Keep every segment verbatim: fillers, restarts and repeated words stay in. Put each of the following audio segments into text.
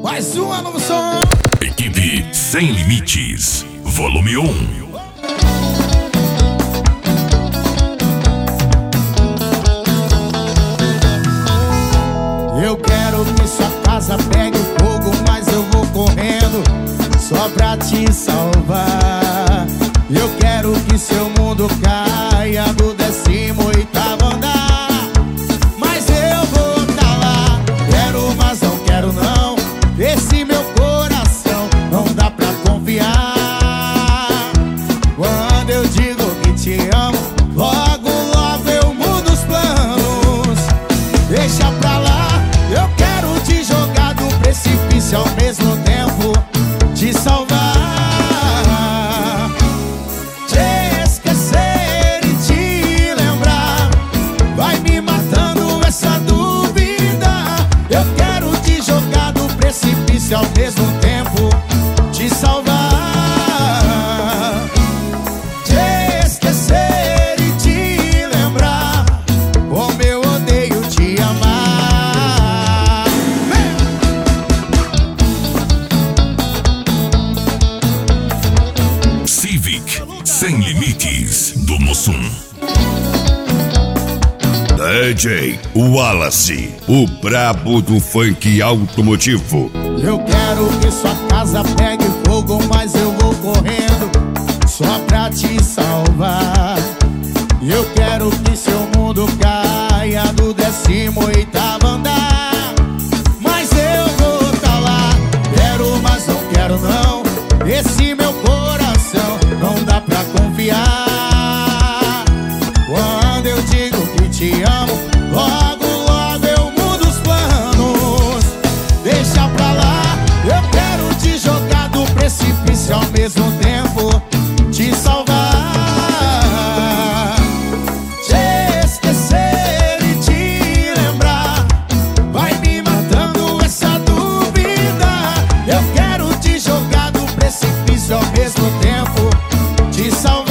Mais uma novo som. Equipe Sem Limites, volume um. Eu quero que sua casa pegue fogo, mas eu vou correndo só pra te salvar. Eu quero que seu mundo caia do décimo oitavo andar, mas eu vou tá lá. Quero, mas não quero não. Esse meu coração não dá pra confiar. Quando eu digo que te amo, logo, logo eu mudo os planos. Deixa pra lá. Eu quero te jogar do precipício, ao mesmo tempo te salvar. Te esquecer e te lembrar vai me matando essa dúvida. Eu quero te jogar do precipício, ao mesmo tempo te salvar. Te esquecer e te lembrar como eu odeio te amar. Sem Limites do Mussum. D J Wallace, o brabo do funk automotivo. Eu quero que sua casa pegue fogo, mas eu vou correndo só pra te salvar. Eu quero que seu mundo caia do décimo oitavo andar, mas eu vou tá lá. Quero, mas não quero não. Esse meu coração não dá pra confiar. Quando eu digo que te amo, logo, logo eu mudo os planos. Deixa pra lá. Eu quero te jogar do precipício, ao mesmo tempo te salvar. Te esquecer e te lembrar vai me matando essa dúvida. Eu quero te jogar do precipício, ao mesmo tempo te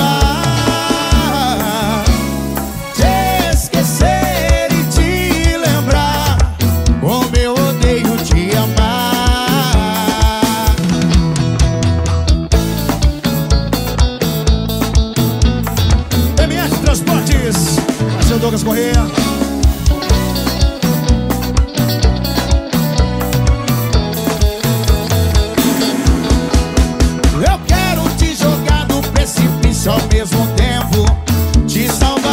salvar. Te esquecer e te lembrar como eu odeio te amar. M S Transportes, Marcelo Douglas Correia. Eu quero te jogar do precipício, ao mesmo tempo te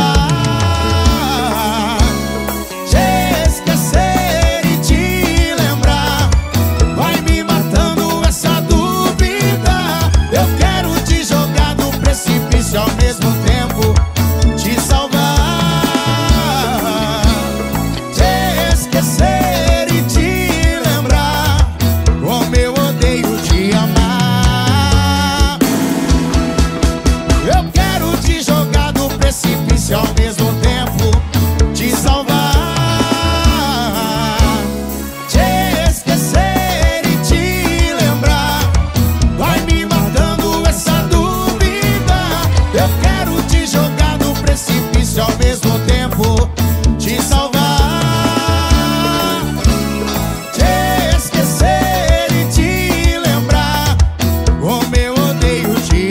salvar. Te esquecer e te lembrar vai me matando essa dúvida. Eu quero te jogar do precipício, ao mesmo tempo te salvar. Te esquecer e te lembrar como eu odeio te amar. Eu quero te jogar do precipício, ao mesmo tempo te salvar. Te esquecer e te lembrar vai me matando essa dúvida. Eu quero te jogar do precipício, ao mesmo tempo te salvar. Te esquecer e te lembrar como eu odeio te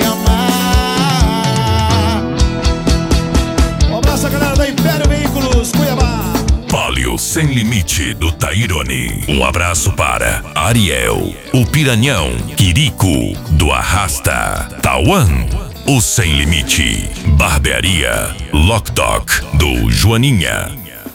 amar. Um abraço a galera da Império Veículos, Cuiabá. Palio Sem Limite do Tairone. Um abraço para Ariel, o Piranhão, Quirico do Arrasta, Tauan, o Sem Limite, Barbearia Lockdock do Joaninha.